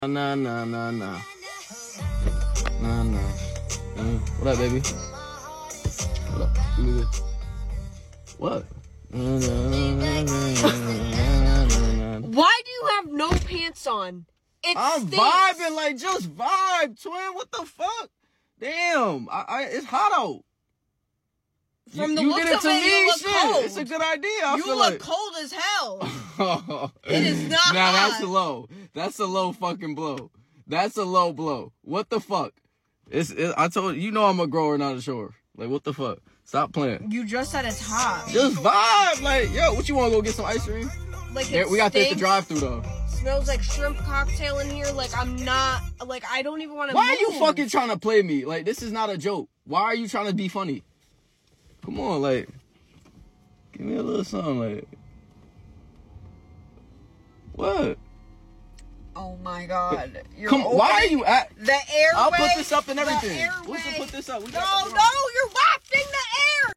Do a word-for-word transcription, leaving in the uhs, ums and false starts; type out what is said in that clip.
Nah, nah, nah, nah. Nah, nah. Uh, what up, baby? What up? Give me this. What? Why do you have no pants on? It I'm stinks. vibing, like, just vibe, twin. What the fuck? Damn, I, I, it's hot out. From you, the you looks did it of to it, me, you look shit. cold. It's a good idea. I you feel look like. cold as hell. It is not Nah, hot. that's low. That's a low fucking blow. That's a low blow. What the fuck? It's. It, I told you, you know I'm a grower, not a shower. Like, what the fuck? Stop playing. You just said it's hot. Just vibe. Like, yo, what you want to go get some ice cream? Like, Yeah, it we got this at the stinks. drive-thru though. Smells like shrimp cocktail in here. Like, I'm not. Like, I don't even want to. Why move. are you fucking trying to play me? Like, this is not a joke. Why are you trying to be funny? Come on, like, give me a little something, like. What? Oh my god. You're Come, why are you at? The airway. I'll put this up and the everything. airway. We can put this up. We No, got no, you're why?